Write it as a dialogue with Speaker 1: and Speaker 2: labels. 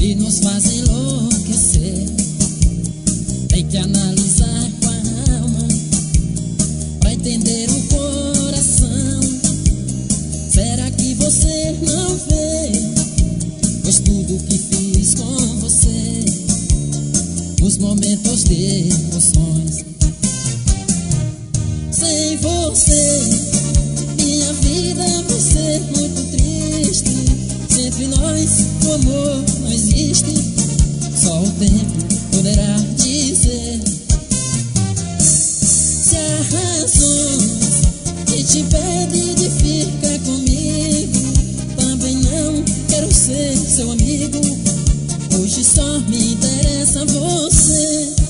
Speaker 1: e nos faz enlouquecer. Tem que analisar com a alma pra entender o coração. Será que você não vê? Pois tudo que fiz com você, os momentos de emoções. Sem você, minha vida vai ser muito triste. Entre nós o amor não existe, só o tempo poderá dizer. Se há razões que te impedem de ficar comigo, também não quero ser seu amigo. Hoje só me interessa você.